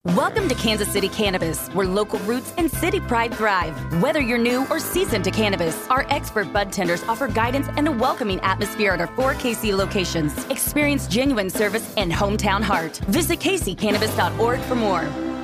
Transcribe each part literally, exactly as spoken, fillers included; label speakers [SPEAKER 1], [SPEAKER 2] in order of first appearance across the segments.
[SPEAKER 1] Welcome to Kansas City Cannabis, where local roots and city pride thrive. Whether you're new or seasoned to cannabis, our expert bud tenders offer guidance and a welcoming atmosphere at our four K C locations. Experience genuine service and hometown heart. Visit K C cannabis dot org for more.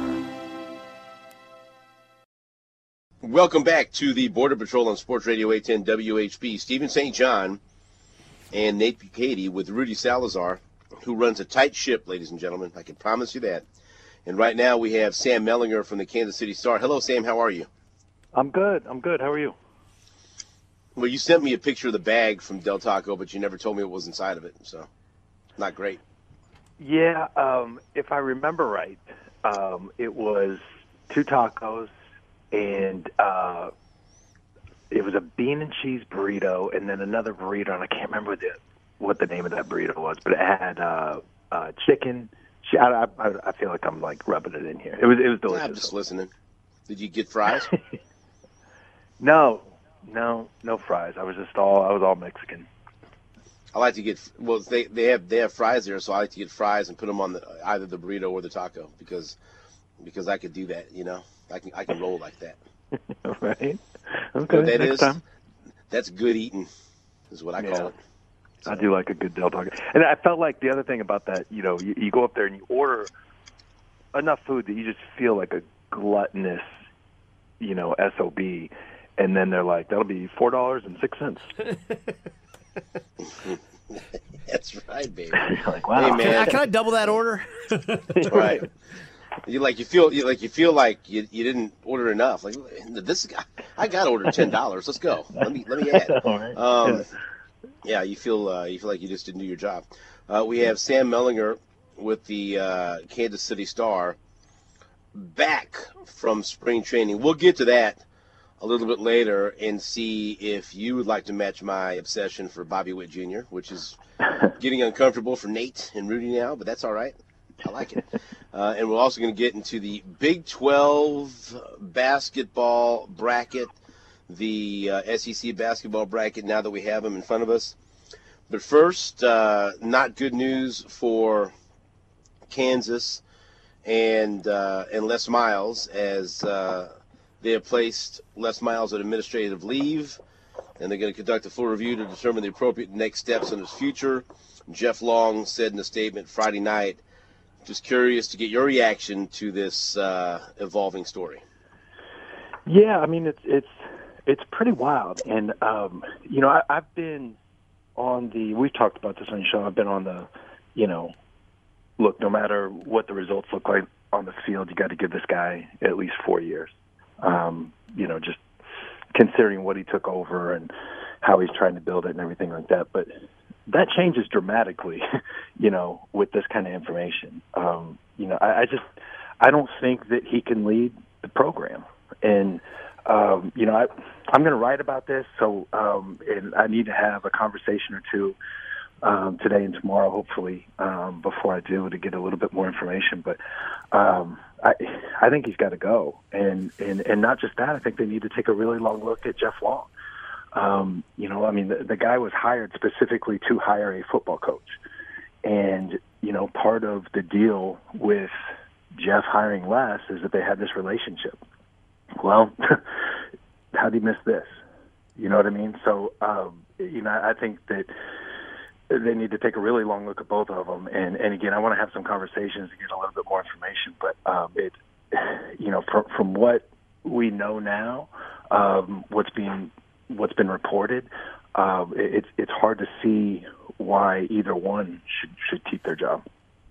[SPEAKER 2] Welcome back to the Border Patrol on Sports Radio eight ten W H B. Stephen Saint John and Nate Bukaty with Rudy Salazar, who runs a tight ship, ladies and gentlemen. I can promise you that. And right now we have Sam Mellinger from the Kansas City Star. Hello, Sam. How are you?
[SPEAKER 3] I'm good. I'm good. How are you?
[SPEAKER 2] Well, you sent me a picture of the bag from Del Taco, but you never told me what was inside of it, so not great.
[SPEAKER 3] Yeah, um, if I remember right, um, it was two tacos and uh, it was a bean and cheese burrito and then another burrito, and I can't remember the, what the name of that burrito was, but it had uh, uh, chicken. I, I, I feel like I'm like rubbing it in here. It was it was delicious.
[SPEAKER 2] I'm just listening. Did you get fries?
[SPEAKER 3] no, no, no fries. I was just all I was all Mexican.
[SPEAKER 2] I like to get well. They they have they have fries there, so I like to get fries and put them on the, either the burrito or the taco because because I could do that. You know, I can I can roll like that.
[SPEAKER 3] Right. Okay.
[SPEAKER 2] You know what that
[SPEAKER 3] Next
[SPEAKER 2] is?
[SPEAKER 3] time.
[SPEAKER 2] That's good eating, is what I
[SPEAKER 3] Yeah.
[SPEAKER 2] call it. So.
[SPEAKER 3] I do like a good Del Taco. And I felt like the other thing about that, you know, you, you go up there and you order enough food that you just feel like a gluttonous, you know, S O B. And then they're like, that'll be four dollars and six cents.
[SPEAKER 2] That's right, baby.
[SPEAKER 3] Like, wow.
[SPEAKER 2] Hey, man.
[SPEAKER 4] Can I double that order?
[SPEAKER 2] Right. You like you feel you like you feel like you, you didn't order enough. Like this guy, I got to order ten dollars. Let's go. Let me let me add.
[SPEAKER 3] All right.
[SPEAKER 2] Um,
[SPEAKER 3] Yeah.
[SPEAKER 2] Yeah, you feel uh, you feel like you just didn't do your job. Uh, we have Sam Mellinger with the uh, Kansas City Star back from spring training. We'll get to that a little bit later and see if you would like to match my obsession for Bobby Witt Junior, which is getting uncomfortable for Nate and Rudy now, but that's all right. I like it. Uh, and we're also going to get into the Big twelve basketball bracket. The uh, S E C basketball bracket now that we have them in front of us. But first, uh, not good news for Kansas and uh, and Les Miles as uh, they have placed Les Miles on administrative leave, and they're going to conduct a full review to determine the appropriate next steps in his future. Jeff Long said in a statement Friday night, just curious to get your reaction to this uh, evolving story.
[SPEAKER 3] Yeah, I mean, it's it's it's pretty wild. And, um, you know, I, I've been on the – we've talked about this on your show. I've been on the, you know, look, no matter what the results look like on the field, you got to give this guy at least four years. Um, you know, just considering what he took over and how he's trying to build it and everything like that. But that changes dramatically, you know, with this kind of information. Um, you know, I, I just – I don't think that he can lead the program. And – Um, you know, I, I'm going to write about this, so um, and I need to have a conversation or two um, today and tomorrow, hopefully, um, before I do to get a little bit more information. But um, I, I think he's got to go, and, and and not just that. I think they need to take a really long look at Jeff Long. Um, you know, I mean, the, the guy was hired specifically to hire a football coach, and you know, part of the deal with Jeff hiring Les is that they had this relationship. Well, how do you miss this? You know what I mean? So, um, you know, I think that they need to take a really long look at both of them. And, and again, I want to have some conversations to get a little bit more information. But um, it, you know, from, from what we know now, um, what's being what's been reported, um, it, it's it's hard to see why either one should should keep their job.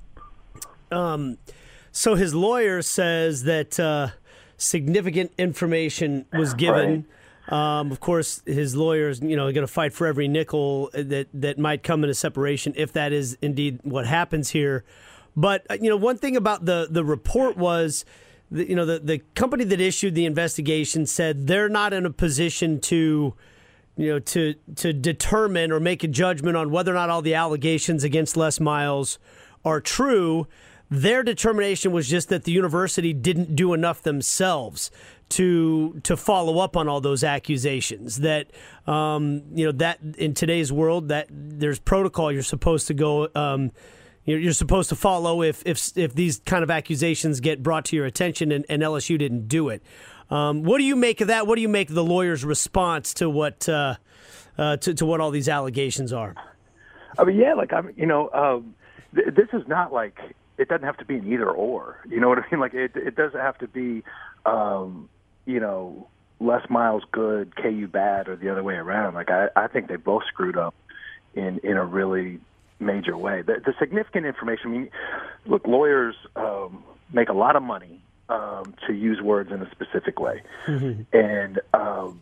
[SPEAKER 4] Um, so his lawyer says that. Uh, Significant information was given. Right. Um, of course, his lawyers, you know, are going to fight for every nickel that, that might come in a separation if that is indeed what happens here. But, you know, one thing about the, the report was, that, you know, the, the company that issued the investigation said they're not in a position to, you know, to to determine or make a judgment on whether or not all the allegations against Les Miles are true. Their determination was just that the university didn't do enough themselves to to follow up on all those accusations. That um, you know that in today's world that there's protocol. You're supposed to go um, you're, you're supposed to follow if if if these kind of accusations get brought to your attention, and, and L S U didn't do it. Um, what do you make of that? What do you make of the lawyer's response to what uh, uh, to, to what all these allegations are?
[SPEAKER 3] I mean, yeah, like I'm, you know, um, th- this is not like it doesn't have to be an either or. You know what I mean? Like it, it doesn't have to be, um, you know, Les Miles good, K U bad, or the other way around. Like I, I think they both screwed up in in a really major way. The, the significant information. I mean, look, lawyers um, make a lot of money um, to use words in a specific way, mm-hmm. and. Um,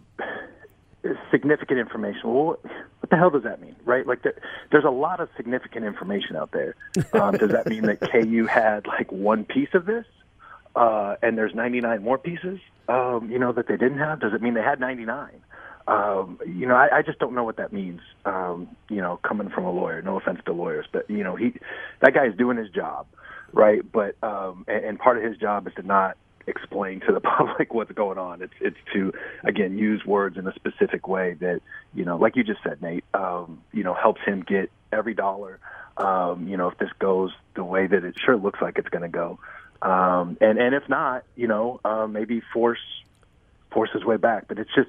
[SPEAKER 3] significant information. Well, what the hell does that mean, right? Like, there, there's a lot of significant information out there. Um, does that mean that K U had like one piece of this, uh, and there's ninety-nine more pieces, um, you know, that they didn't have? Does it mean they had ninety-nine? Um, you know, I, I just don't know what that means. Um, you know, coming from a lawyer. No offense to lawyers, but you know, he that guy is doing his job, right? But um, and, and part of his job is to not explain to the public what's going on. It's it's to, again, use words in a specific way that, you know, like you just said, Nate, um, you know, helps him get every dollar. Um, you know, if this goes the way that it sure looks like it's going to go. Um, and, and if not, you know, uh, maybe force, force his way back. But it's just,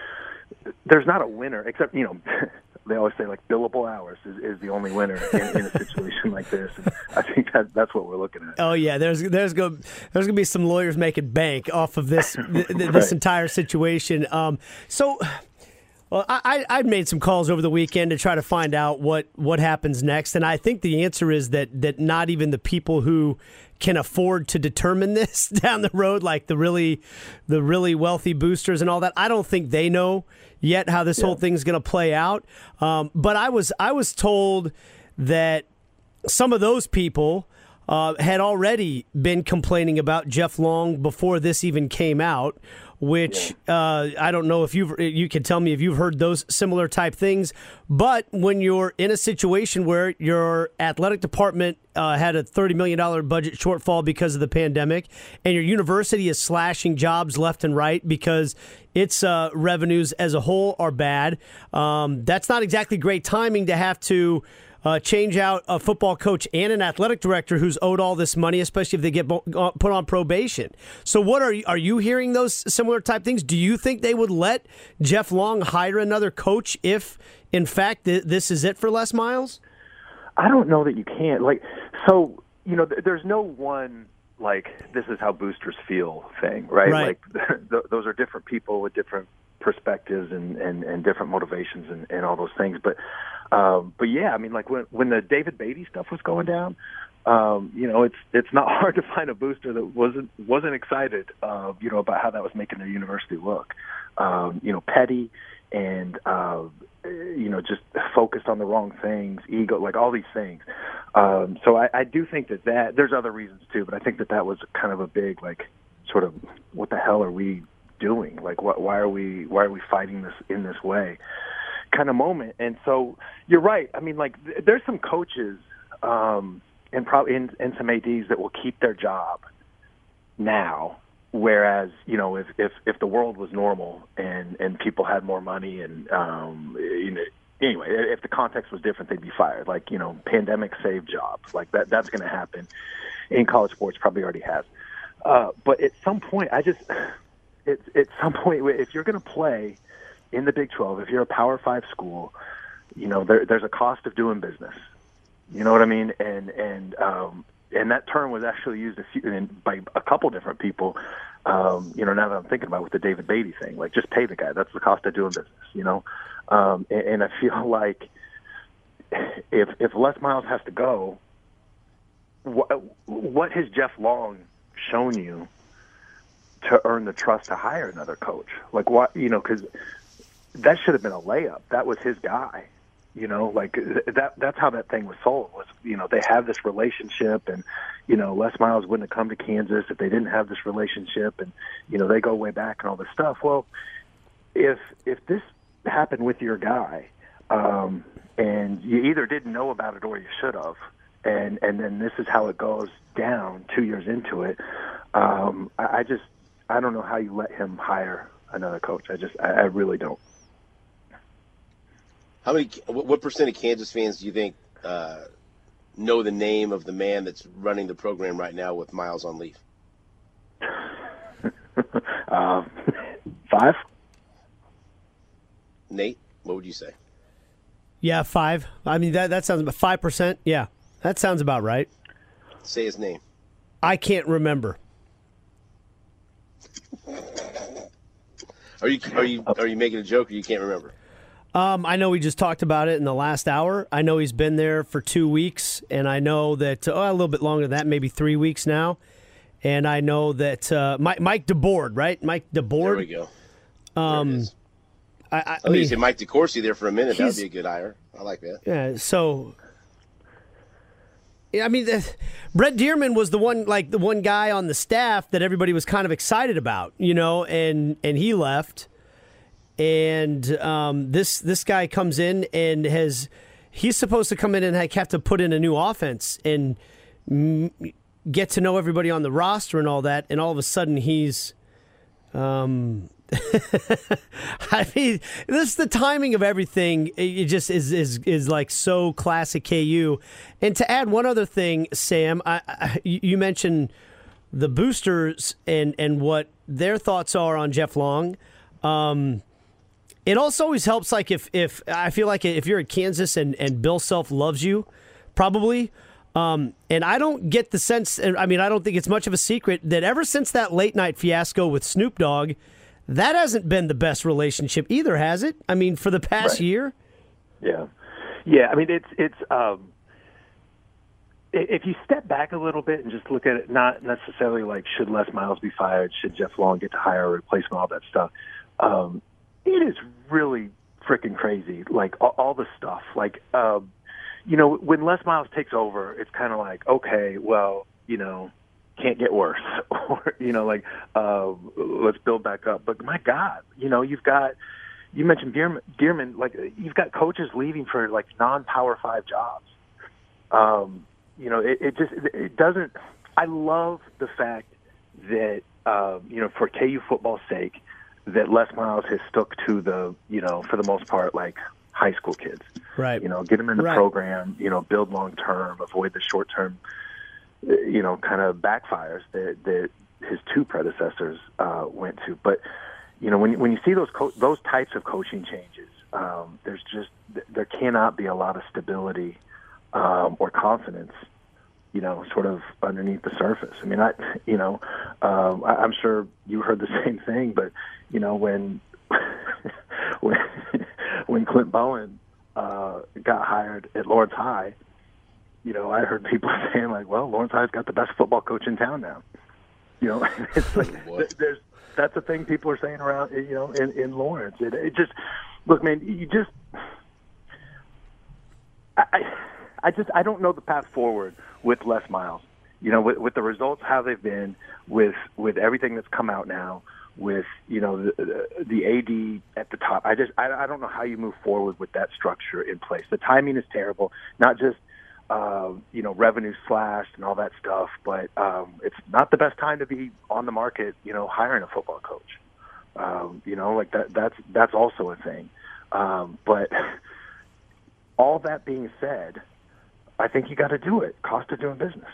[SPEAKER 3] there's not a winner except, you know, they always say like billable hours is, is the only winner in, in a situation like this. And I think that that's what we're looking at.
[SPEAKER 4] Oh yeah, there's there's go there's gonna be some lawyers making bank off of this th- this
[SPEAKER 3] right.
[SPEAKER 4] entire situation. Um, so. Well, I, I made some calls over the weekend to try to find out what, what happens next, and I think the answer is that, that not even the people who can afford to determine this down the road, like the really the really wealthy boosters and all that, I don't think they know yet how this yeah. whole thing's going to play out. Um, but I was I was told that some of those people uh, had already been complaining about Jeff Long before this even came out. Which uh, I don't know if you've you can tell me if you've heard those similar type things. But when you're in a situation where your athletic department uh, had a thirty million dollars budget shortfall because of the pandemic, and your university is slashing jobs left and right because its uh, revenues as a whole are bad, um, that's not exactly great timing to have to Uh, change out a football coach and an athletic director who's owed all this money, especially if they get bo- put on probation. So what are you, are you hearing those similar type things? Do you think they would let Jeff Long hire another coach if, in fact, th- this is it for Les Miles?
[SPEAKER 3] I don't know that you can. Like, so, you know, th- there's no one, like, this is how boosters feel thing, right?
[SPEAKER 4] Right.
[SPEAKER 3] Like, th- those are different people with different perspectives and, and, and different motivations and, and all those things. But, um, but yeah, I mean, like when, when the David Beatty stuff was going down, um, you know, it's, it's not hard to find a booster that wasn't, wasn't excited, uh, you know, about how that was making their university look, um, you know, petty and, uh, you know, just focused on the wrong things, ego, like all these things. Um, so I, I do think that that there's other reasons too, but I think that that was kind of a big, like, sort of, what the hell are we doing? Like, what, why are we, why are we fighting this in this way kind of moment? And so you're right. I mean, like, th- there's some coaches, um, and probably, and, and some A Ds that will keep their job now. Whereas, you know, if, if, if the world was normal and, and people had more money and, um, you know, anyway, if the context was different, they'd be fired. Like, you know, pandemic saved jobs. Like that, that's going to happen in college sports, probably already has. Uh, but at some point, I just, it, at some point, if you're going to play in the Big twelve, if you're a Power Five school, you know, there, there's a cost of doing business. You know what I mean? And, and, um, and that term was actually used a few, by a couple different people. Um, you know, now that I'm thinking about it with the David Beatty thing, like just pay the guy. That's the cost of doing business, you know? Um, and, and I feel like if, if Les Miles has to go, what, what has Jeff Long shown you to earn the trust to hire another coach? Like what, you know, cause that should have been a layup. That was his guy. You know, like that, that's how that thing was sold was, you know, they have this relationship and, you know, Les Miles wouldn't have come to Kansas if they didn't have this relationship and, you know, they go way back and all this stuff. Well, if, if this happened with your guy, um, and you either didn't know about it or you should have, and, and then this is how it goes down two years into it. Um, I, I just, I don't know how you let him hire another coach. I just, I, I really don't.
[SPEAKER 2] How many? What percent of Kansas fans do you think uh, know the name of the man that's running the program right now with Miles on leave?
[SPEAKER 3] uh, five.
[SPEAKER 2] Nate, what would you say?
[SPEAKER 4] Yeah, five. I mean, that, that sounds about five percent. Yeah, that sounds about right.
[SPEAKER 2] Say his name.
[SPEAKER 4] I can't remember.
[SPEAKER 2] Are you are you are you making a joke or you can't remember?
[SPEAKER 4] Um, I know we just talked about it in the last hour. I know he's been there for two weeks, and I know that oh, a little bit longer than that, maybe three weeks now. And I know that uh, Mike, Mike DeBoard, right? Mike DeBoard.
[SPEAKER 2] There we go. There
[SPEAKER 4] um, I, I,
[SPEAKER 2] I,
[SPEAKER 4] I mean,
[SPEAKER 2] you said Mike DeCourcy there for a minute. That would be a good hire. I like that.
[SPEAKER 4] Yeah. So, yeah, I mean, the, Brett Dearman was the one, like the one guy on the staff that everybody was kind of excited about, you know, and and he left. And um, this this guy comes in and has he's supposed to come in and have to put in a new offense and m- get to know everybody on the roster and all that. And all of a sudden he's, um, I mean, this the timing of everything. It just is is is like so classic K U. And to add one other thing, Sam, I, I, you mentioned the boosters and and what their thoughts are on Jeff Long. Um, It also always helps, like, if, if I feel like if you're at Kansas and, and Bill Self loves you, probably, um, and I don't get the sense, and I mean, I don't think it's much of a secret, that ever since that late-night fiasco with Snoop Dogg, that hasn't been the best relationship either, has it? I mean, for the past
[SPEAKER 3] Right.
[SPEAKER 4] year?
[SPEAKER 3] Yeah. Yeah, I mean, it's, it's um, if you step back a little bit and just look at it, not necessarily like, should Les Miles be fired, should Jeff Long get to hire a replacement, all that stuff, um, it is really freaking crazy, like all, all the stuff. Like, um, you know, when Les Miles takes over, it's kind of like, okay, well, you know, can't get worse. Or, you know, like, uh, let's build back up. But my God, you know, you've got, you mentioned Dearman, Dearman, like, you've got coaches leaving for, like, non-Power five jobs. Um, you know, it, it just, it doesn't, I love the fact that, uh, you know, for K U football's sake, that Les Miles has stuck to the, you know, for the most part, like high school kids.
[SPEAKER 4] Right.
[SPEAKER 3] You know, get them in the
[SPEAKER 4] Right.
[SPEAKER 3] program, you know, build long term, avoid the short term, you know, kind of backfires that, that his two predecessors uh, went to. But, you know, when you, when you see those co- those types of coaching changes, um, there's just, there cannot be a lot of stability um, or confidence, you know, sort of underneath the surface. I mean, I, you know, um, I, I'm sure you heard the same thing, but, you know, when when, when Clint Bowen uh, got hired at Lawrence High, you know, I heard people saying, like, well, Lawrence High's got the best football coach in town now. You know, it's like, there's, that's the thing people are saying around, you know, in, in Lawrence. It, it just, look, man, you just, I, I just, I don't know the path forward with Les Miles. You know, with, with the results, how they've been, with with everything that's come out now, with, you know, the, the A D at the top. I just, I, I don't know how you move forward with that structure in place. The timing is terrible, not just, uh, you know, revenue slashed and all that stuff, but um, it's not the best time to be on the market, you know, hiring a football coach. Um, you know, like that, that's, that's also a thing. Um, but all that being said, I think you got to do it. Cost of doing business.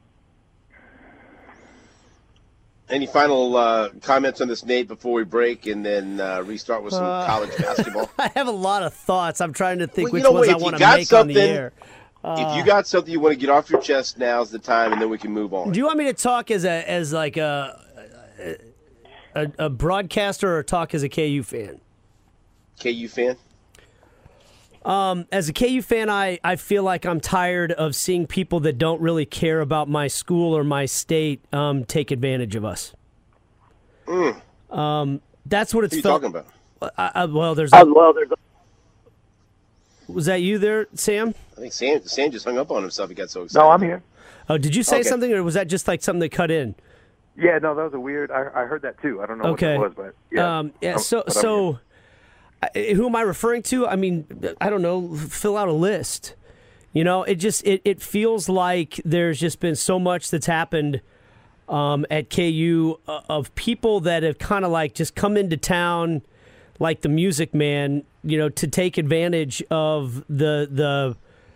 [SPEAKER 2] Any final uh, comments on this, Nate, before we break and then uh, restart with some
[SPEAKER 4] Uh,
[SPEAKER 2] college basketball?
[SPEAKER 4] I have a lot of thoughts. I'm trying to think
[SPEAKER 2] Well,
[SPEAKER 4] which
[SPEAKER 2] you know
[SPEAKER 4] ones
[SPEAKER 2] what,
[SPEAKER 4] I
[SPEAKER 2] if
[SPEAKER 4] want
[SPEAKER 2] you
[SPEAKER 4] to
[SPEAKER 2] got
[SPEAKER 4] make on the
[SPEAKER 2] something-
[SPEAKER 4] air.
[SPEAKER 2] if you got something you want to get off your chest, now's the time, and then we can move on.
[SPEAKER 4] Do you want me to talk as a as like a a, a broadcaster or talk as a K U fan?
[SPEAKER 2] K U fan?
[SPEAKER 4] Um, as a K U fan, I, I feel like I'm tired of seeing people that don't really care about my school or my state um, take advantage of us.
[SPEAKER 2] Mm.
[SPEAKER 4] Um, that's what it's
[SPEAKER 2] What are you
[SPEAKER 4] felt.
[SPEAKER 2] talking about?
[SPEAKER 4] I, I, well, there's.
[SPEAKER 3] Uh, well, there's.
[SPEAKER 4] Was that you there, Sam?
[SPEAKER 2] I think Sam, Sam just hung up on himself. He got so excited.
[SPEAKER 3] No, I'm here.
[SPEAKER 4] Oh, did you say
[SPEAKER 3] Okay.
[SPEAKER 4] something, or was that just like something that cut in?
[SPEAKER 3] Yeah, no, that was a weird. I, I heard that too. I don't know
[SPEAKER 4] Okay.
[SPEAKER 3] what it was, but yeah.
[SPEAKER 4] Um, yeah.
[SPEAKER 3] I'm-
[SPEAKER 4] So,
[SPEAKER 3] but I'm here.
[SPEAKER 4] so, I- who am I referring to? I mean, I don't know. Fill out a list. You know, it just it, it feels like there's just been so much that's happened um, at K U uh, of people that have kind of like just come into town, like the Music Man, you know, to take advantage of the the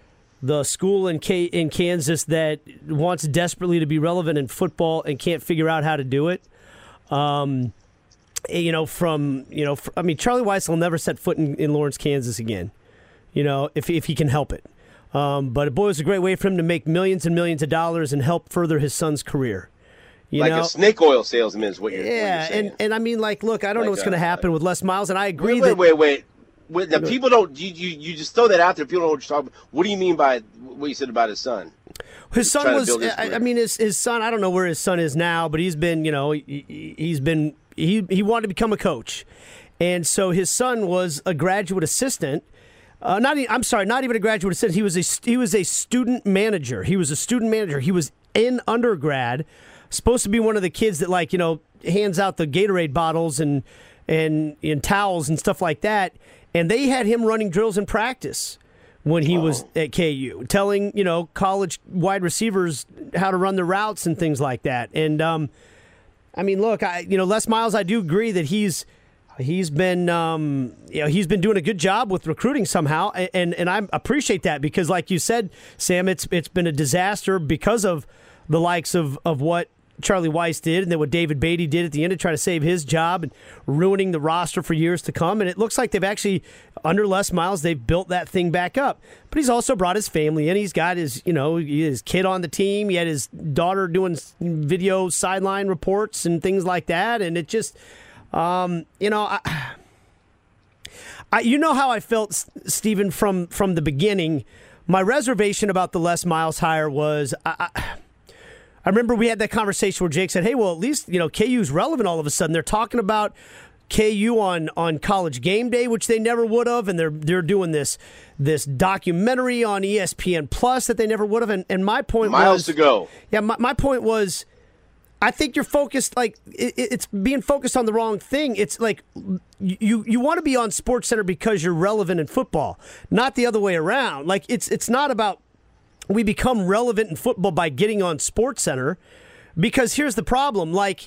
[SPEAKER 4] the school in K- in Kansas that wants desperately to be relevant in football and can't figure out how to do it. Um, you know, from you know, I mean, Charlie Weis will never set foot in, in Lawrence, Kansas again. You know, if if he can help it. Um, but boy, it was a great way for him to make millions and millions of dollars and help further his son's career. You
[SPEAKER 2] like
[SPEAKER 4] know?
[SPEAKER 2] a snake oil salesman is what you're,
[SPEAKER 4] yeah,
[SPEAKER 2] what you're saying.
[SPEAKER 4] and and I mean, like, look, I don't
[SPEAKER 2] like
[SPEAKER 4] know what's
[SPEAKER 2] a,
[SPEAKER 4] going to happen with Les Miles, and I agree
[SPEAKER 2] wait,
[SPEAKER 4] that.
[SPEAKER 2] Wait, wait, wait. wait the people don't. You, you you just throw that out there. People don't know what you're talking about. What do you mean by what you said about his son?
[SPEAKER 4] His son
[SPEAKER 2] Trying to
[SPEAKER 4] was.
[SPEAKER 2] build his
[SPEAKER 4] I, I
[SPEAKER 2] career.
[SPEAKER 4] mean, his his son. I don't know where his son is now, but he's been. You know, he, he's been. He he wanted to become a coach, and so his son was a graduate assistant. Uh, not. e- I'm sorry, not even a graduate assistant. He was a he was a student manager. He was a student manager. He was in undergrad, supposed to be one of the kids that, like, you know, hands out the Gatorade bottles and and and towels and stuff like that. And they had him running drills in practice when he was at K U, telling, you know, college wide receivers how to run the routes and things like that. And um, I mean, look, I you know, Les Miles, I do agree that he's he's been um, you know, he's been doing a good job with recruiting somehow, and, and and I appreciate that because, like you said, Sam, it's it's been a disaster because of the likes of of what Charlie Weis did, and then what David Beatty did at the end to try to save his job and ruining the roster for years to come. And it looks like they've actually, under Les Miles, they've built that thing back up. But he's also brought his family in. He's got his, you know, his kid on the team. He had his daughter doing video sideline reports and things like that. And it just, um, you know, I, I, you know how I felt, Stephen, from from the beginning. My reservation about the Les Miles hire was, I, I I remember we had that conversation where Jake said, hey, well, at least, you know, K U's relevant all of a sudden. They're talking about K U on, on College Game Day, which they never would have, and they're they're doing this this documentary on E S P N Plus that they never would have. And, and my point
[SPEAKER 2] Miles
[SPEAKER 4] was...
[SPEAKER 2] to go.
[SPEAKER 4] Yeah, my, my point was, I think you're focused, like, it, it's being focused on the wrong thing. It's like, you you want to be on SportsCenter because you're relevant in football, not the other way around. Like, it's it's not about... we become relevant in football by getting on SportsCenter, because here's the problem. Like,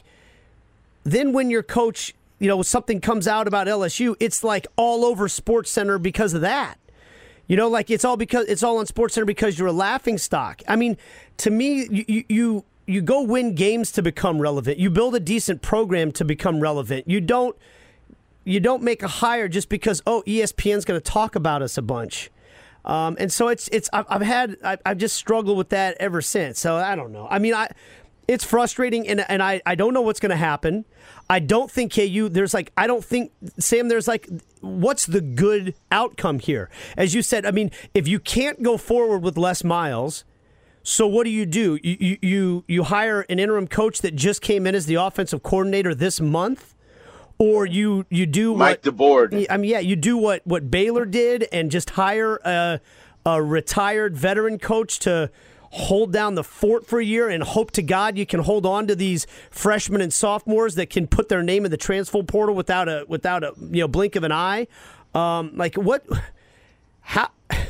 [SPEAKER 4] then when your coach, you know, something comes out about L S U, it's like all over SportsCenter because of that. You know, like it's all because it's all on SportsCenter because you're a laughing stock. I mean, to me, you you you go win games to become relevant. You build a decent program to become relevant. You don't you don't make a hire just because, oh, E S P N's going to talk about us a bunch. Um, and so it's it's I've, I've had I, I've just struggled with that ever since. So I don't know. I mean, I it's frustrating, and and I, I don't know what's going to happen. I don't think K U. There's like I don't think Sam. There's like what's the good outcome here? As you said, I mean, if you can't go forward with Les Miles, so what do you do? You you you, you hire an interim coach that just came in as the offensive coordinator this month. Or you, you do
[SPEAKER 2] Mike
[SPEAKER 4] what,
[SPEAKER 2] DeBoard.
[SPEAKER 4] I mean, yeah, you do what, what Baylor did and just hire a, a retired veteran coach to hold down the fort for a year and hope to God you can hold on to these freshmen and sophomores that can put their name in the transfer portal without a without a you know blink of an eye. Um, like what? How?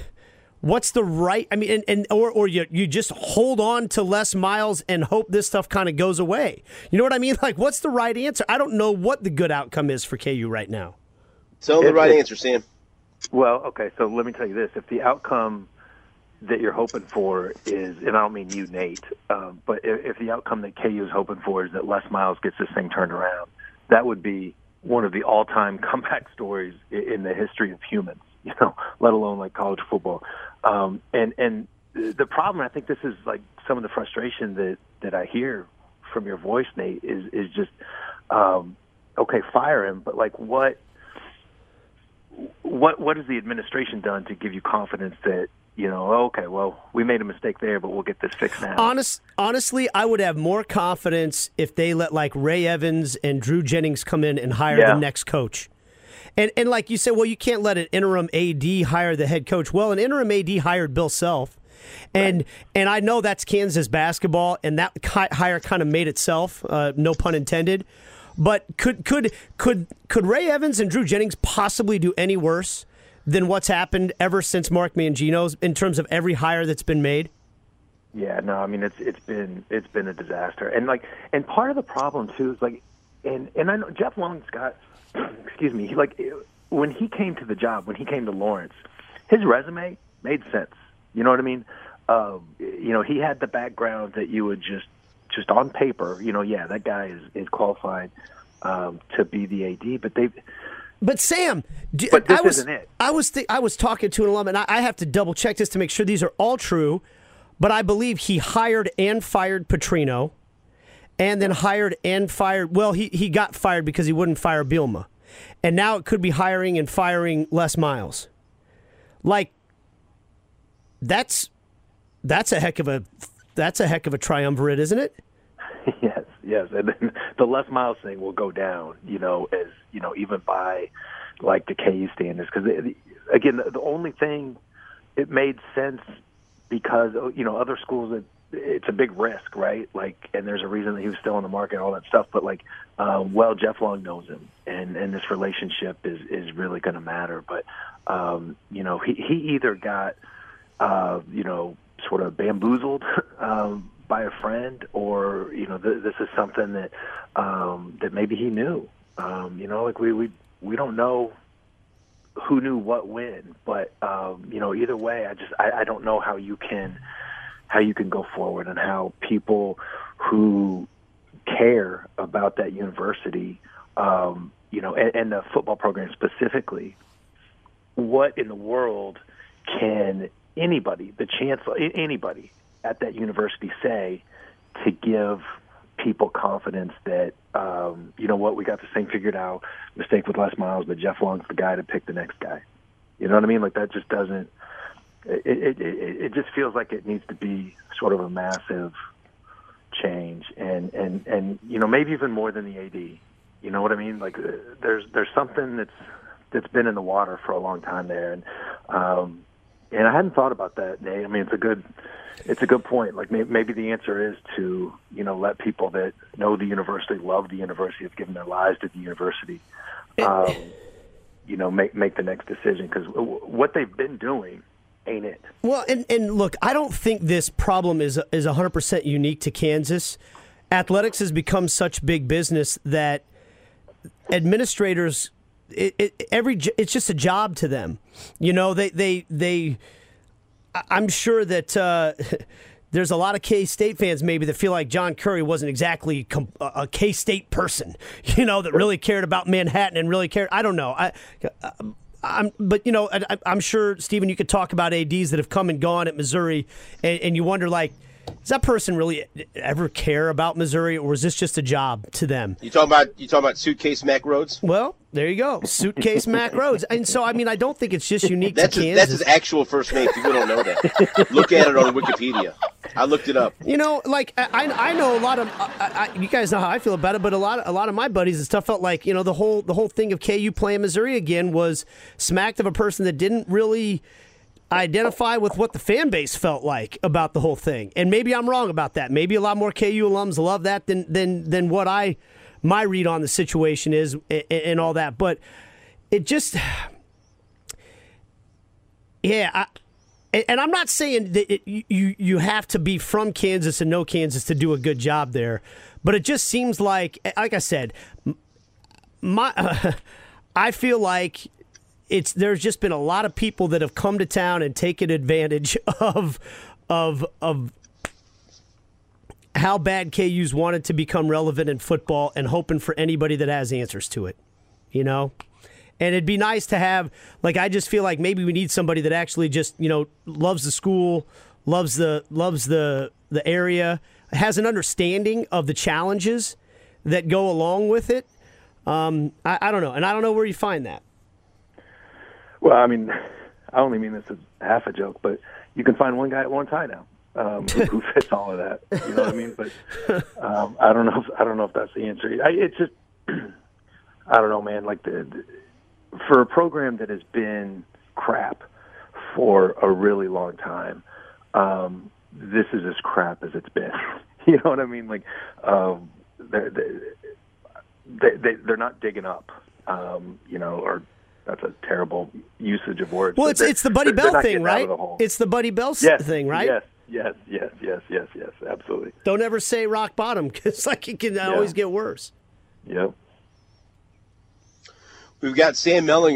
[SPEAKER 4] What's the right? I mean, and, and or or you you just hold on to Les Miles and hope this stuff kind of goes away. You know what I mean? Like, what's the right answer? I don't know what the good outcome is for K U right now.
[SPEAKER 2] Tell them the right answer, Sam.
[SPEAKER 3] Well, okay, so let me tell you this: if the outcome that you're hoping for is, and I don't mean you, Nate, um, but if, if the outcome that K U is hoping for is that Les Miles gets this thing turned around, that would be one of the all-time comeback stories in the history of humans. You know, let alone like college football. Um, and and the problem, I think this is like some of the frustration that, that I hear from your voice, Nate, is is just um, okay, fire him, but like what what what has the administration done to give you confidence that, you know, okay, well, we made a mistake there, but we'll get this fixed now?
[SPEAKER 4] Honest, honestly, I would have more confidence if they let like Ray Evans and Drew Jennings come in and hire
[SPEAKER 3] Yeah.
[SPEAKER 4] the next coach. And and like you said, well, you can't let an interim A D hire the head coach. Well, an interim A D hired Bill Self, and right. and I know that's Kansas basketball, and that hire kind of made itself, uh, no pun intended. But could could could could Ray Evans and Drew Jennings possibly do any worse than what's happened ever since Mark Mangino's in terms of every hire that's been made?
[SPEAKER 3] Yeah, no, I mean it's it's been it's been a disaster, and like and part of the problem too is like, and and I know Jeff Long Scott. Excuse me. He, like when he came to the job, when he came to Lawrence, his resume made sense. You know what I mean? Uh, you know, he had the background that you would just, just on paper, you know, yeah, that guy is, is qualified um, to be the A D, but they.
[SPEAKER 4] But Sam, do,
[SPEAKER 3] but this
[SPEAKER 4] I was,
[SPEAKER 3] isn't it.
[SPEAKER 4] I was, th- I was talking to an alum, and I, I have to double check this to make sure these are all true. But I believe he hired and fired Petrino, and then hired and fired. Well, he he got fired because he wouldn't fire Bielema, and now it could be hiring and firing Les Miles. Like, that's that's a heck of a that's a heck of a triumvirate, isn't it?
[SPEAKER 3] Yes, yes, and then the Les Miles thing will go down, you know, as you know, even by like the K U standards, because again, the, the only thing it made sense because you know other schools it, it's a big risk, right? Like, and there's a reason that he was still on the market, all that stuff. But like, uh, well, Jeff Long knows him, and and this relationship is is really going to matter. But um, you know, he he either got uh, you know sort of bamboozled. um, by a friend, or you know, th- this is something that um, that maybe he knew. Um, you know, like we, we we don't know who knew what when, but um, you know, either way, I just I, I don't know how you can how you can go forward, and how people who care about that university, um, you know, and, and the football program specifically, what in the world can anybody, the chancellor, anybody at that university say to give people confidence that, um, you know what, we got this thing figured out, mistake with Les Miles, but Jeff Long's the guy to pick the next guy. You know what I mean? Like, that just doesn't, it, it, it, it just feels like it needs to be sort of a massive change. And, and, and, you know, maybe even more than the A D. You know what I mean? Like, there's, there's something that's, that's been in the water for a long time there. And, um, and I hadn't thought about that, Nate. I mean, it's a good, It's a good point. Like maybe, maybe the answer is to, you know, let people that know the university, love the university, have given their lives to the university, um, you know, make make the next decision, because what they've been doing ain't it.
[SPEAKER 4] Well, and, and look, I don't think this problem is is one hundred percent unique to Kansas. Athletics has become such big business that administrators, it, it, every it's just a job to them. You know, they they they. I'm sure that uh, there's a lot of K-State fans maybe that feel like John Currie wasn't exactly a K-State person, you know, that really cared about Manhattan and really cared. I don't know. I, I'm, but, you know, I, I'm sure, Stephen, you could talk about A Ds that have come and gone at Missouri, and, and you wonder, like, does that person really ever care about Missouri, or is this just a job to them?
[SPEAKER 2] You talking about you talking about Suitcase Mac Rhodes?
[SPEAKER 4] Well, there you go, Suitcase Mac Rhodes. And so, I mean, I don't think it's just unique
[SPEAKER 2] that's
[SPEAKER 4] to
[SPEAKER 2] his,
[SPEAKER 4] Kansas.
[SPEAKER 2] That's his actual first name. People don't know that. Look at it on Wikipedia. I looked it up.
[SPEAKER 4] You know, like I, I know a lot of I, I, you guys know how I feel about it, but a lot, of, a lot of my buddies and stuff felt like, you know, the whole the whole thing of K U playing Missouri again was smacked of a person that didn't really identify with what the fan base felt like about the whole thing. And maybe I'm wrong about that. Maybe a lot more K U alums love that than than than what I my read on the situation is, and, and all that. But it just, yeah. I, and I'm not saying that it, you you have to be from Kansas and know Kansas to do a good job there, but it just seems like, like I said, my uh, I feel like it's there's just been a lot of people that have come to town and taken advantage of of of how bad K U's wanted to become relevant in football, and hoping for anybody that has answers to it, you know. And it'd be nice to have, like, I just feel like maybe we need somebody that actually just, you know, loves the school, loves the loves the the area, has an understanding of the challenges that go along with it. Um, I, I don't know, and I don't know where you find that.
[SPEAKER 3] Well, I mean, I only mean this as half a joke, but you can find one guy at one tie now um, who, who fits all of that. You know what I mean? But um, I don't know. If, I don't know if that's the answer. I, it's just, I don't know, man. Like the, the for a program that has been crap for a really long time, um, this is as crap as it's been. You know what I mean? Like, um, they're, they, they, they're not digging up, um, you know, or that's a terrible usage of words.
[SPEAKER 4] Well, it's it's the Buddy Bell thing, right?
[SPEAKER 3] The
[SPEAKER 4] it's the Buddy Bell
[SPEAKER 3] yes,
[SPEAKER 4] thing, right?
[SPEAKER 3] Yes, yes, yes, yes, yes, yes, absolutely.
[SPEAKER 4] Don't ever say rock bottom, because like it can yeah. always get worse.
[SPEAKER 3] Yep.
[SPEAKER 2] We've got Sam Mellinger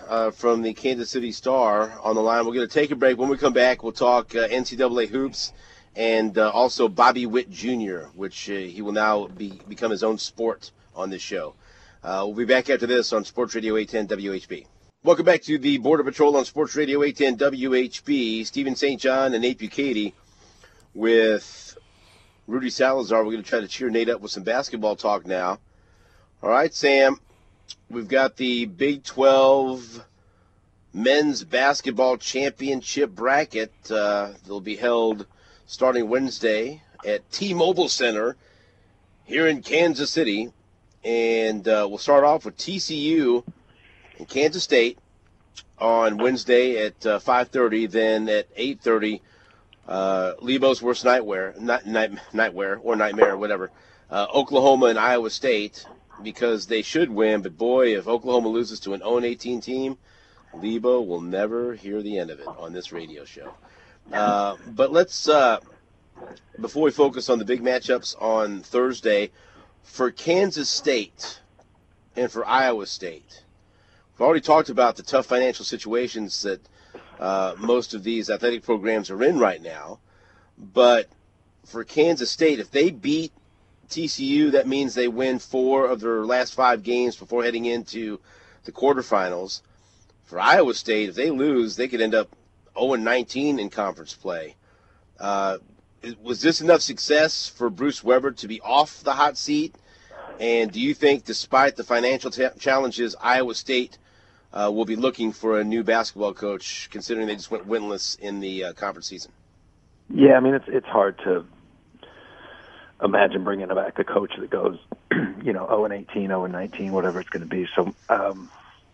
[SPEAKER 2] uh, from the Kansas City Star on the line. We're going to take a break. When we come back, we'll talk uh, N C double A hoops and uh, also Bobby Witt Junior, which uh, he will now be become his own sport on this show. Uh, we'll be back after this on Sports Radio eight ten W H B. Welcome back to the Border Patrol on Sports Radio eight ten W H B. Stephen Saint John and Nate Bukaty with Rudy Salazar. We're going to try to cheer Nate up with some basketball talk now. All right, Sam, we've got the Big twelve Men's Basketball Championship bracket. Uh, that'll be held starting Wednesday at T-Mobile Center here in Kansas City. And uh, we'll start off with T C U and Kansas State on Wednesday at uh, five thirty. Then at eight thirty, uh, Lebo's worst nightmare, night, night, nightmare or nightmare, whatever. Uh, Oklahoma and Iowa State, because they should win. But boy, if Oklahoma loses to an oh and eighteen team, Lebo will never hear the end of it on this radio show. Uh, but let's, uh, before we focus on the big matchups on Thursday, for Kansas State and for Iowa State, we've already talked about the tough financial situations that uh, most of these athletic programs are in right now. But for Kansas State, if they beat T C U, that means they win four of their last five games before heading into the quarterfinals. For Iowa State, if they lose, they could end up oh and nineteen in conference play. Uh, was this enough success for Bruce Weber to be off the hot seat? And do you think, despite the financial t- challenges, Iowa State uh, will be looking for a new basketball coach, considering they just went winless in the uh, conference season?
[SPEAKER 3] Yeah, I mean, it's it's hard to imagine bringing back a coach that goes, you know, oh and eighteen, oh and nineteen, whatever it's going to be. So, um,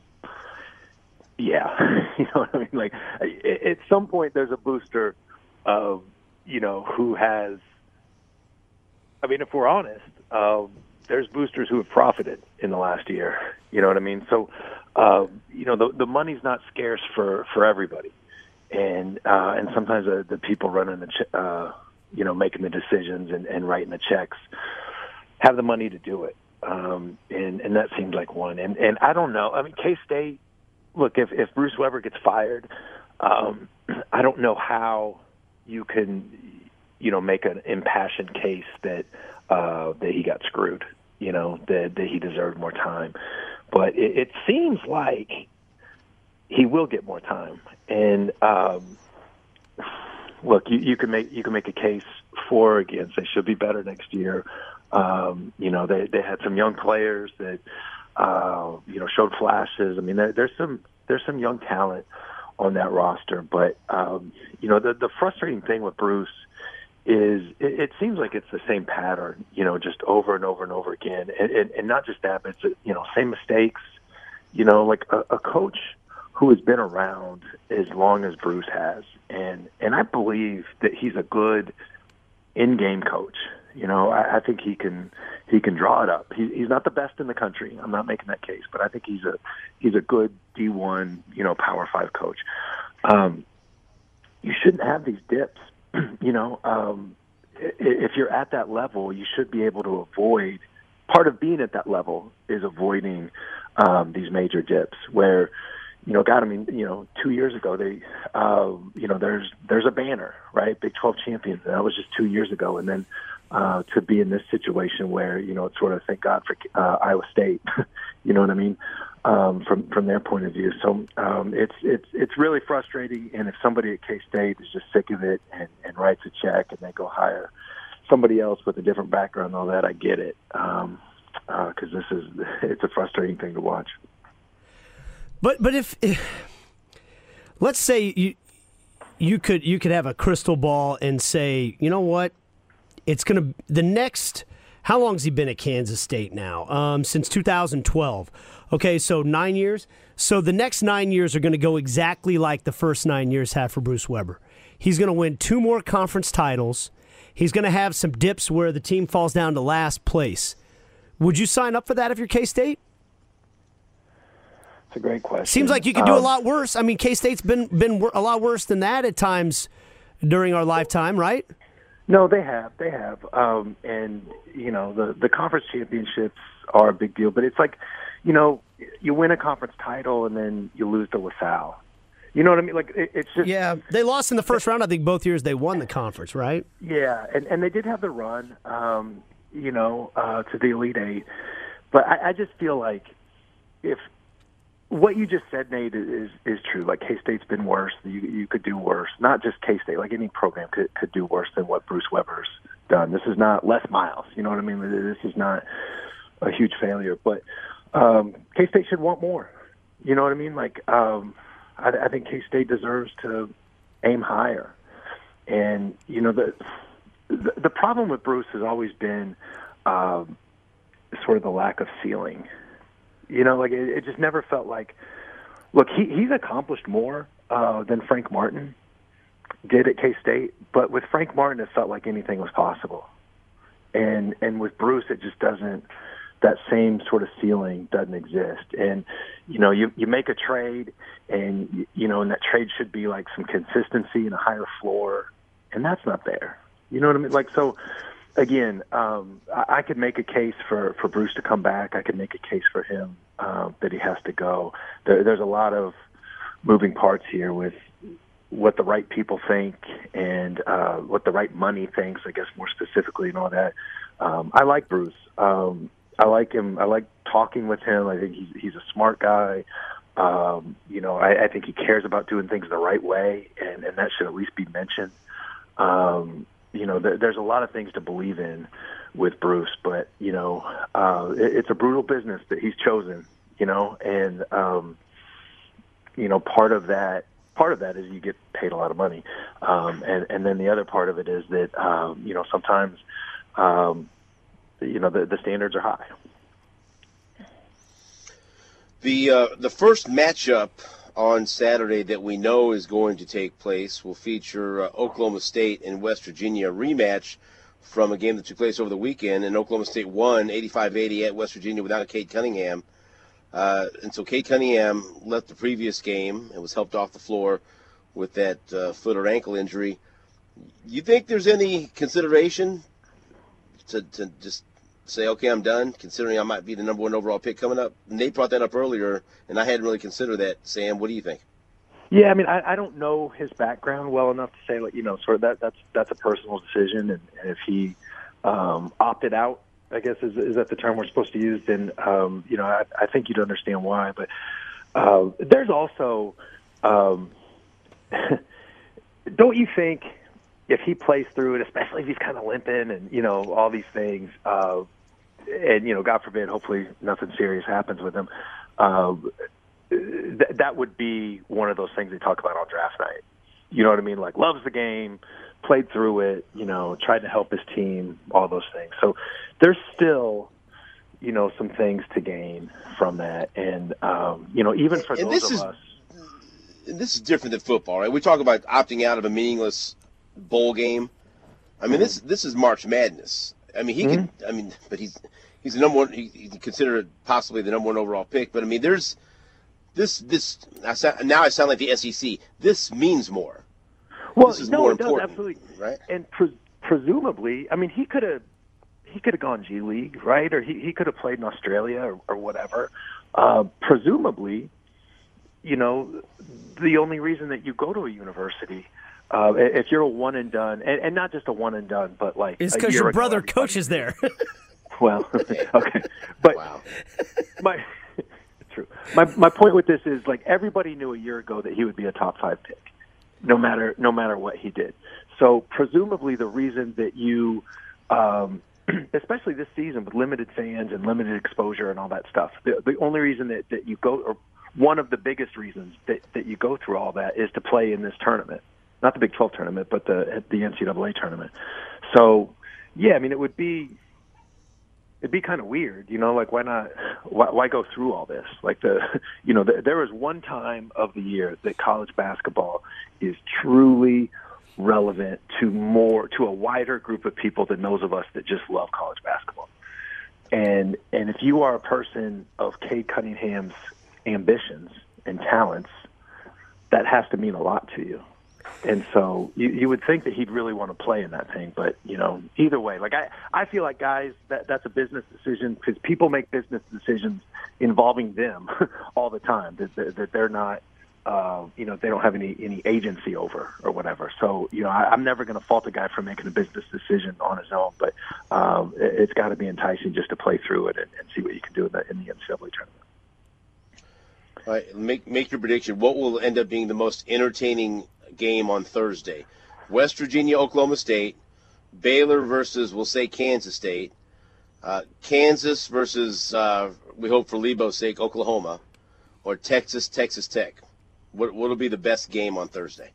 [SPEAKER 3] yeah, you know what I mean? Like, at some point, there's a booster of, you know, who has, I mean, if we're honest, uh, there's boosters who have profited in the last year. You know what I mean? So, uh, you know, the the money's not scarce for, for everybody. And uh, and sometimes the, the people running the, ch- uh, you know, making the decisions and, and writing the checks have the money to do it. Um, and, and that seems like one. And, and I don't know. I mean, K-State, look, if, if Bruce Weber gets fired, um, I don't know how you can, you know, make an impassioned case that uh, that he got screwed, you know, that, that he deserved more time. But it, it seems like he will get more time. And um, look, you, you can make you can make a case for or against. They should be better next year. Um, you know, they they had some young players that uh, you know showed flashes. I mean, there, there's some there's some young talent on that roster. But, um, you know, the, the frustrating thing with Bruce is it, it seems like it's the same pattern, you know, just over and over and over again. And, and, and not just that, but it's, you know, same mistakes. You know, like a, a coach who has been around as long as Bruce has. And, and I believe that he's a good in-game coach. You know, I, I think he can he can draw it up. He, he's not the best in the country. I'm not making that case, but I think he's a he's a good D one, you know, Power Five coach. Um, you shouldn't have these dips. You know, um, if you're at that level, you should be able to avoid. Part of being at that level is avoiding um, these major dips where. You know, God, I mean, you know, two years ago, they, uh, you know, there's there's a banner, right? Big twelve champions. And that was just two years ago. And then uh, to be in this situation where, you know, it's sort of thank God for uh, Iowa State, you know what I mean, um, from from their point of view. So um, it's it's it's really frustrating. And if somebody at K-State is just sick of it and, and writes a check and they go hire somebody else with a different background and all that, I get it. Um, uh, 'cause this is, it's a frustrating thing to watch.
[SPEAKER 4] But but if, if let's say you you could you could have a crystal ball and say, you know what, it's gonna the next. How long has he been at Kansas State now? Um, since two thousand twelve. Okay, so nine years. So the next nine years are going to go exactly like the first nine years have for Bruce Weber. He's going to win two more conference titles. He's going to have some dips where the team falls down to last place. Would you sign up for that if you're K-State?
[SPEAKER 3] It's a great question.
[SPEAKER 4] Seems like you could do um, a lot worse. I mean, K-State's been been a lot worse than that at times during our lifetime, right?
[SPEAKER 3] No, they have. They have. Um, and, you know, the, the conference championships are a big deal. But it's like, you know, you win a conference title and then you lose to LaSalle. You know what I mean? Like it, it's just
[SPEAKER 4] yeah. They lost in the first round. I think both years they won the conference, right?
[SPEAKER 3] Yeah, and and they did have the run, um, you know, uh, to the Elite Eight. But I, I just feel like if what you just said, Nate, is is true. Like K-State's been worse. You you could do worse. Not just K-State. Like any program could could do worse than what Bruce Weber's done. This is not Les Miles. You know what I mean? This is not a huge failure. But um, K-State should want more. You know what I mean? Like. Um, I, I think K-State deserves to aim higher. And, you know, the the, the problem with Bruce has always been um, sort of the lack of ceiling. You know, like it, it just never felt like, look, he, he's accomplished more uh, than Frank Martin did at K-State, but with Frank Martin it felt like anything was possible. And and with Bruce it just doesn't, that same sort of ceiling doesn't exist. And, you know, you, you make a trade and, you know, and that trade should be like some consistency and a higher floor, and that's not there. You know what I mean? Like, so, again, um, I, I could make a case for, for Bruce to come back. I could make a case for him uh, that he has to go. There, there's a lot of moving parts here with what the right people think and uh, what the right money thinks, I guess, more specifically and all that. Um, I like Bruce. Um, I like him. I like talking with him. I think he's, he's a smart guy. Um, you know, I, I think he cares about doing things the right way, and, and that should at least be mentioned. Um, you know, th- there's a lot of things to believe in with Bruce, but, you know, uh, it, it's a brutal business that he's chosen, you know, and, um, you know, part of that, part of that is you get paid a lot of money. Um, and, and then the other part of it is that, um, you know, sometimes, um, you know, the, the standards are high.
[SPEAKER 2] The uh, the first matchup on Saturday that we know is going to take place will feature uh, Oklahoma State and West Virginia, a rematch from a game that took place over the weekend, and Oklahoma State won eighty-five eighty at West Virginia without a Cade Cunningham. Uh, and so Cade Cunningham left the previous game and was helped off the floor with that uh, foot or ankle injury. You think there's any consideration to, to just say, okay, I'm done, considering I might be the number one overall pick coming up? Nate brought that up earlier, and I hadn't really considered that. Sam, what do you think?
[SPEAKER 3] Yeah, I mean, I, I don't know his background well enough to say, like, you know, sort of that that's that's a personal decision, and, and if he um, opted out, I guess is is that the term we're supposed to use? Then um, you know, I, I think you'd understand why. But uh, there's also, um, don't you think, if he plays through it, especially if he's kind of limping and you know all these things. Uh, And, you know, God forbid, hopefully nothing serious happens with him. Uh, th- that would be one of those things they talk about on draft night. You know what I mean? Like, loves the game, played through it, you know, tried to help his team, all those things. So there's still, you know, some things to gain from that. And, um, you know, even for
[SPEAKER 2] and
[SPEAKER 3] those
[SPEAKER 2] this
[SPEAKER 3] of
[SPEAKER 2] is,
[SPEAKER 3] us.
[SPEAKER 2] This is different than football, right? We talk about opting out of a meaningless bowl game. I mean, mm-hmm. this this is March Madness. I mean, he mm-hmm. could. I mean, but he's he's the number one. He, he considered possibly the number one overall pick. But I mean, there's this this. I sound, now I sound like the S E C. This means more.
[SPEAKER 3] Well,
[SPEAKER 2] this is
[SPEAKER 3] no,
[SPEAKER 2] more
[SPEAKER 3] it does,
[SPEAKER 2] important,
[SPEAKER 3] absolutely.
[SPEAKER 2] right?
[SPEAKER 3] And pre- presumably, I mean, he could have he could have gone G League, right? Or he he could have played in Australia or, or whatever. Uh, presumably, you know, the only reason that you go to a university. Uh, if you're a one and done, and, and not just a one and done, but like
[SPEAKER 4] it's because your brother ago, coaches there.
[SPEAKER 3] Well, okay, but
[SPEAKER 2] wow.
[SPEAKER 3] my true. My my point with this is like everybody knew a year ago that he would be a top five pick, no matter no matter what he did. So presumably the reason that you, um, especially this season with limited fans and limited exposure and all that stuff, the, the only reason that, that you go, or one of the biggest reasons that, that you go through all that is to play in this tournament. Not the Big twelve tournament, but the the N C double A tournament. So, yeah, I mean, it would be it'd be kind of weird, you know. Like, why not? Why, why go through all this? Like the, you know, the, there is one time of the year that college basketball is truly relevant to more to a wider group of people than those of us that just love college basketball. And and if you are a person of Cade Cunningham's ambitions and talents, that has to mean a lot to you. And so you, you would think that he'd really want to play in that thing. But, you know, either way, like I, I feel like, guys, that that's a business decision because people make business decisions involving them all the time, that, that, that they're not, uh, you know, they don't have any, any agency over or whatever. So, you know, I, I'm never going to fault a guy for making a business decision on his own. But um, it, it's got to be enticing just to play through it and, and see what you can do in the, in the N C double A tournament.
[SPEAKER 2] All right, make, make your prediction. What will end up being the most entertaining game on Thursday? West Virginia, Oklahoma State, Baylor versus, we'll say, Kansas State, uh, Kansas versus, uh, we hope for Lebo's sake, Oklahoma, or Texas, Texas Tech. What will be the best game on Thursday?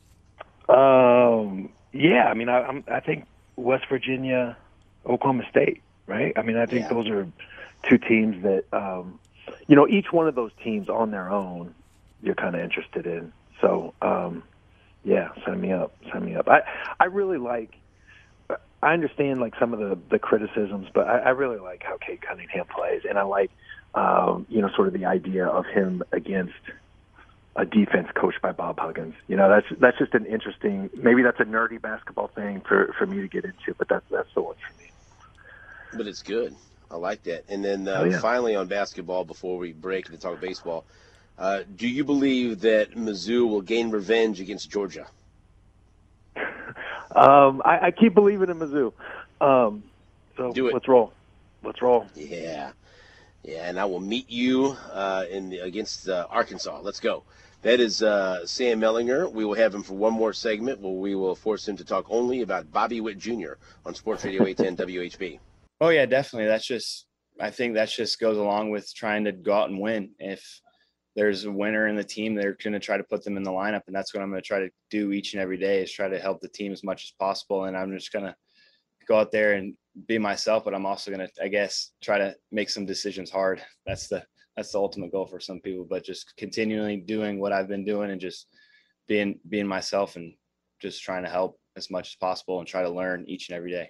[SPEAKER 3] Um, yeah, I mean, I, I'm, I think West Virginia, Oklahoma State, right? I mean, I think
[SPEAKER 2] yeah.
[SPEAKER 3] those are two teams that, um, you know, each one of those teams on their own, you're kind of interested in. So, um, yeah, sign me up, sign me up. I, I really like, I understand like some of the, the criticisms, but I, I really like how Cade Cunningham plays, and I like, um, you know, sort of the idea of him against a defense coached by Bob Huggins. You know, that's that's just an interesting. Maybe that's a nerdy basketball thing for, for me to get into, but that's that's the one for me.
[SPEAKER 2] But it's good. I like that. And then uh,
[SPEAKER 3] oh, yeah.
[SPEAKER 2] finally on basketball, before we break and talk baseball, uh, do you believe that Mizzou will gain revenge against Georgia?
[SPEAKER 3] um, I, I keep believing in Mizzou. Um, so
[SPEAKER 2] do it.
[SPEAKER 3] Let's roll. Let's roll.
[SPEAKER 2] Yeah. Yeah, and I will meet you uh, in the, against uh, Arkansas. Let's go. That is uh, Sam Mellinger. We will have him for one more segment where we will force him to talk only about Bobby Witt Junior on Sports Radio eight ten W H B.
[SPEAKER 5] Oh, yeah, definitely. That's just – I think that just goes along with trying to go out and win. If there's a winner in the team, they're going to try to put them in the lineup, and that's what I'm going to try to do each and every day is try to help the team as much as possible. And I'm just going to go out there and be myself, but I'm also going to, I guess, try to make some decisions hard. That's the that's the ultimate goal for some people, but just continually doing what I've been doing and just being being myself and just trying to help as much as possible and try to learn each and every day.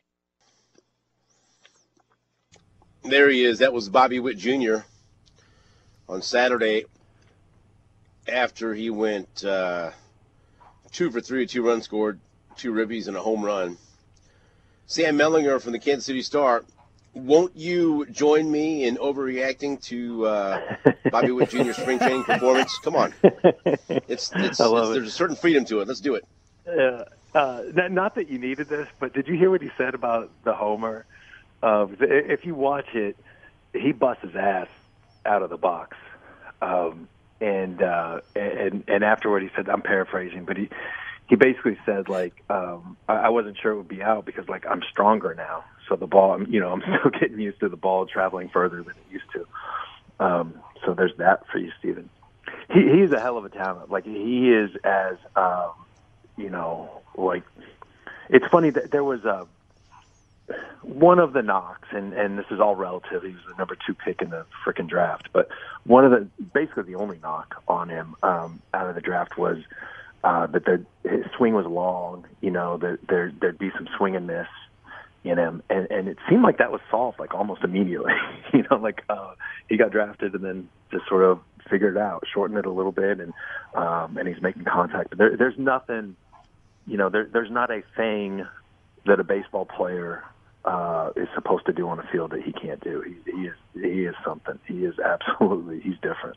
[SPEAKER 2] There he is. That was Bobby Witt Junior on Saturday after he went uh, two for three, two runs scored, two ribbies, and a home run. Sam Mellinger from the Kansas City Star, won't you join me in overreacting to uh, Bobby Witt Junior's spring training performance? Come on. It's, it's, it's
[SPEAKER 3] it.
[SPEAKER 2] There's a certain freedom to it. Let's do it.
[SPEAKER 3] Uh, uh, not that you needed this, but did you hear what he said about the homer? Uh, if you watch it, he busts his ass out of the box. Um, and, uh, and and afterward he said, I'm paraphrasing, but he he basically said, like, um, I, I wasn't sure it would be out because, like, I'm stronger now. So the ball, you know, I'm still getting used to the ball traveling further than it used to. Um, so there's that for you, Stephen. He, he's a hell of a talent. Like, he is as, um, you know, like, it's funny that there was a, one of the knocks, and, and this is all relative. He was the number two pick in the frickin' draft. But one of the, basically the only knock on him um, out of the draft was uh, that the, his swing was long, you know, that there, there'd be some swing and miss in him. And, and it seemed like that was solved, like, almost immediately. you know, like uh, he got drafted and then just sort of figured it out, shortened it a little bit, and um, and he's making contact. But there, there's nothing, you know, there, there's not a thing that a baseball player Uh, is supposed to do on the field that he can't do. He, he is he is something. He is absolutely, he's different.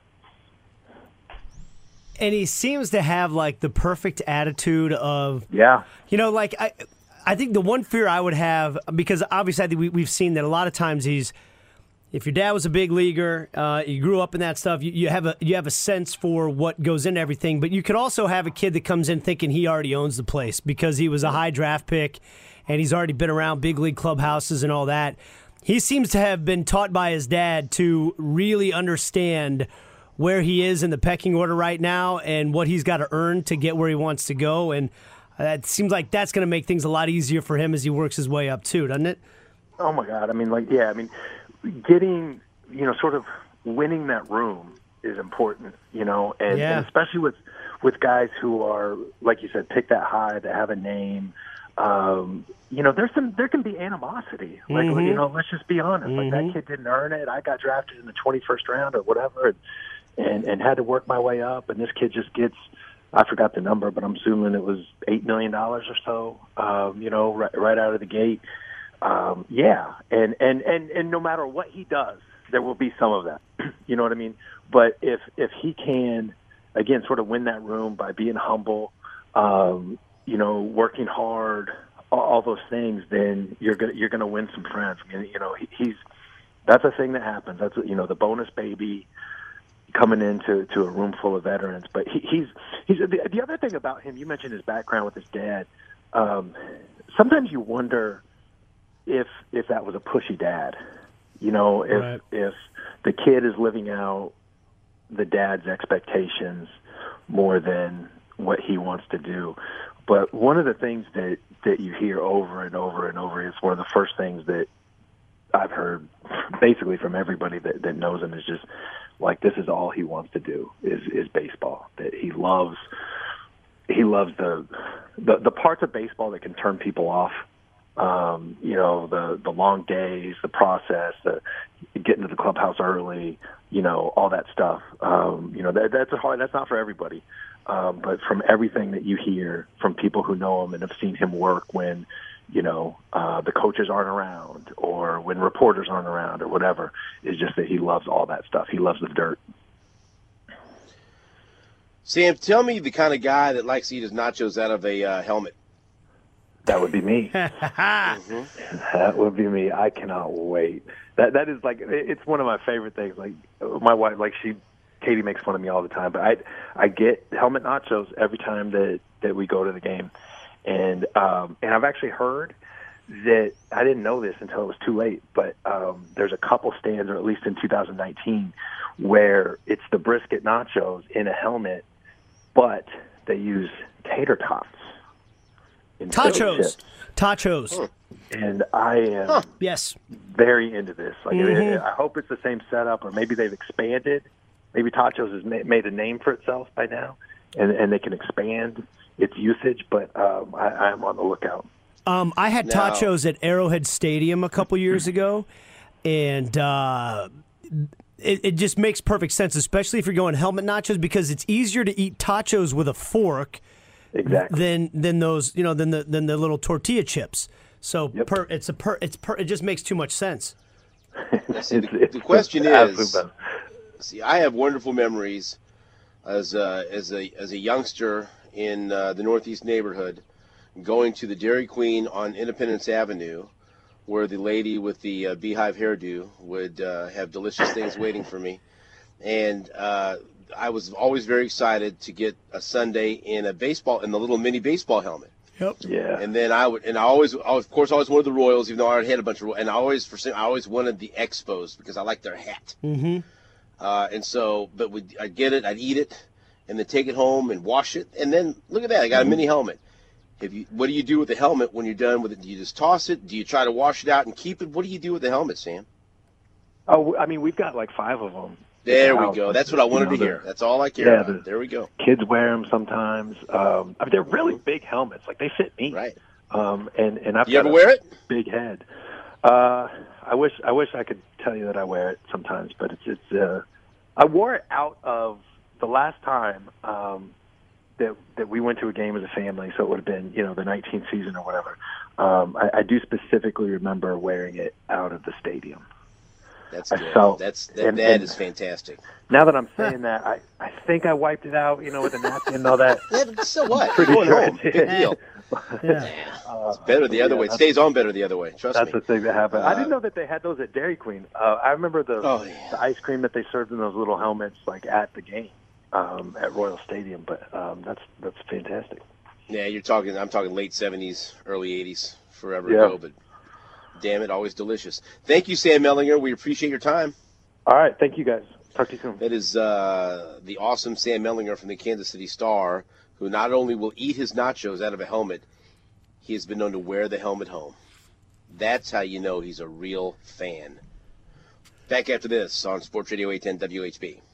[SPEAKER 4] And he seems to have like the perfect attitude of,
[SPEAKER 3] yeah,
[SPEAKER 4] you know, like I, I think the one fear I would have, because obviously I think we, we've seen that a lot of times he's, if your dad was a big leaguer, uh, you grew up in that stuff, you, you have a you have a sense for what goes into everything. But you could also have a kid that comes in thinking he already owns the place because he was a high draft pick. And he's already been around big league clubhouses and all that. He seems to have been taught by his dad to really understand where he is in the pecking order right now and what he's got to earn to get where he wants to go. And it seems like that's going to make things a lot easier for him as he works his way up too, doesn't it?
[SPEAKER 3] Oh my God! I mean, like, yeah. I mean, getting, you know, sort of winning that room is important, you know, and,
[SPEAKER 4] yeah.
[SPEAKER 3] and especially with with guys who are, like you said, pick that high, that have a name. Um, you know, there's some, there can be animosity. Like,
[SPEAKER 4] mm-hmm.
[SPEAKER 3] you know, let's just be honest.
[SPEAKER 4] Mm-hmm.
[SPEAKER 3] Like, that kid didn't earn it. I got drafted in the twenty-first round or whatever, and, and, and had to work my way up. And this kid just gets I forgot the number, but I'm assuming it was eight million dollars or so. Um, you know, right, right out of the gate. Um, yeah, and, and and and no matter what he does, there will be some of that. You know what I mean? But if if he can, again, sort of win that room by being humble, um, you know, working hard, all, all those things, then you're gonna you're gonna win some friends. I mean, you know, he, he's that's a thing that happens. That's you know the bonus baby coming into to a room full of veterans. But he, he's he's the, the other thing about him. You mentioned his background with his dad. Um, sometimes you wonder if if that was a pushy dad. You know, if
[SPEAKER 4] Right.
[SPEAKER 3] if the kid is living out the dad's expectations more than what he wants to do. But one of the things that, that you hear over and over and over is one of the first things that I've heard basically from everybody that, that knows him is just like this is all he wants to do is, is baseball. That he loves he loves the, the the parts of baseball that can turn people off. Um, you know, the, the long days, the process, the getting to the clubhouse early, you know, all that stuff. Um, you know, that, that's a hard, that's not for everybody. Um, but from everything that you hear from people who know him and have seen him work when, you know, uh, the coaches aren't around or when reporters aren't around or whatever, is just that he loves all that stuff. He loves the dirt.
[SPEAKER 2] Sam, tell me the kind of guy that likes to eat his nachos out of a uh, helmet.
[SPEAKER 3] That would be me. mm-hmm. That would be me. I cannot wait. That that is like it's one of my favorite things. Like my wife, like she, Katie makes fun of me all the time, but I I get helmet nachos every time that, that we go to the game, and um and I've actually heard that I didn't know this until it was too late, but um there's a couple stands, or at least in two thousand nineteen, where it's the brisket nachos in a helmet, but they use tater tots.
[SPEAKER 4] Tachos. Tachos.
[SPEAKER 3] And I am
[SPEAKER 2] Huh.
[SPEAKER 4] Yes.
[SPEAKER 3] very into this. Like,
[SPEAKER 4] Mhm.
[SPEAKER 3] I hope it's the same setup, or maybe they've expanded. Maybe Tachos has ma- made a name for itself by now, and, and they can expand its usage, but um, I, I'm on the lookout.
[SPEAKER 4] Um, I had
[SPEAKER 2] No.
[SPEAKER 4] tachos at Arrowhead Stadium a couple years ago, and uh, it, it just makes perfect sense, especially if you're going helmet nachos, because it's easier to eat tachos with a fork
[SPEAKER 3] Exactly.
[SPEAKER 4] than than those you know than the than the little tortilla chips. So
[SPEAKER 3] Yep.
[SPEAKER 4] per, it's a per, it's per, it just makes too much sense.
[SPEAKER 2] See, the,
[SPEAKER 3] It's- it's
[SPEAKER 2] the question
[SPEAKER 3] the absolute
[SPEAKER 2] is,
[SPEAKER 3] best.
[SPEAKER 2] see, I have wonderful memories as a, as a as a youngster in uh, the Northeast neighborhood, going to the Dairy Queen on Independence Avenue, where the lady with the uh, beehive hairdo would uh, have delicious things waiting for me, and uh, I was always very excited to get a sundae in a baseball in the little mini baseball helmet.
[SPEAKER 4] Yep.
[SPEAKER 3] Yeah.
[SPEAKER 2] And then I would, and I always, I of course, I always wanted the Royals, even though I already had a bunch of Royals. And I always, for some, I always wanted the Expos because I liked their hat.
[SPEAKER 4] Mm-hmm.
[SPEAKER 2] Uh, and so, but we, I'd get it, I'd eat it, and then take it home and wash it. And then look at that, I got a mini helmet. Have you, what do you do with the helmet when you're done with it? Do you just toss it? Do you try to wash it out and keep it? What do you do with the helmet, Sam?
[SPEAKER 3] Oh, I mean, we've got like five of them.
[SPEAKER 2] There
[SPEAKER 3] at the
[SPEAKER 2] we
[SPEAKER 3] house.
[SPEAKER 2] go. That's what I wanted
[SPEAKER 3] You know,
[SPEAKER 2] to hear.
[SPEAKER 3] the
[SPEAKER 2] That's all I care
[SPEAKER 3] yeah,
[SPEAKER 2] about.
[SPEAKER 3] the-
[SPEAKER 2] There we go.
[SPEAKER 3] Kids wear them sometimes. Um, I mean, they're really big helmets. Like they fit me.
[SPEAKER 2] Right.
[SPEAKER 3] Um, and and I've
[SPEAKER 2] Do you
[SPEAKER 3] got
[SPEAKER 2] ever
[SPEAKER 3] a
[SPEAKER 2] wear it?
[SPEAKER 3] big head. Uh, I wish I wish I could tell you that I wear it sometimes, but it's it's. Uh, I wore it out of the last time um, that that we went to a game as a family, so it would have been you know the nineteenth season or whatever. Um, I, I do specifically remember wearing it out of the stadium.
[SPEAKER 2] That's
[SPEAKER 3] I
[SPEAKER 2] good.
[SPEAKER 3] felt-
[SPEAKER 2] That's that,
[SPEAKER 3] and-
[SPEAKER 2] that
[SPEAKER 3] and-
[SPEAKER 2] is fantastic.
[SPEAKER 3] Now that I'm saying that, I, I think I wiped it out, you know, with a napkin and all that.
[SPEAKER 2] Yeah, but so what?
[SPEAKER 3] Pretty
[SPEAKER 2] Going
[SPEAKER 3] sure I
[SPEAKER 2] home.
[SPEAKER 3] did.
[SPEAKER 2] Big deal.
[SPEAKER 4] Yeah.
[SPEAKER 3] Uh,
[SPEAKER 2] It's better the other
[SPEAKER 3] yeah,
[SPEAKER 2] way. It
[SPEAKER 3] that's-
[SPEAKER 2] stays on better the other way. Trust
[SPEAKER 3] That's
[SPEAKER 2] me.
[SPEAKER 3] the thing that happened. I
[SPEAKER 2] Uh,
[SPEAKER 3] didn't know that they had those at Dairy Queen. Uh, I remember the,
[SPEAKER 2] Oh, yeah.
[SPEAKER 3] the ice cream that they served in those little helmets, like at the game um, at Royal Stadium. But um, that's that's fantastic.
[SPEAKER 2] Yeah, you're talking. I'm talking late seventies, early eighties, forever
[SPEAKER 3] Yeah.
[SPEAKER 2] ago. But damn it, always delicious. Thank you, Sam Mellinger. We appreciate your time.
[SPEAKER 3] All right, thank you guys. Talk to you soon.
[SPEAKER 2] That is uh, the awesome Sam Mellinger from the Kansas City Star, who not only will eat his nachos out of a helmet, he has been known to wear the helmet home. That's how you know he's a real fan. Back after this on Sports Radio eight ten W H B.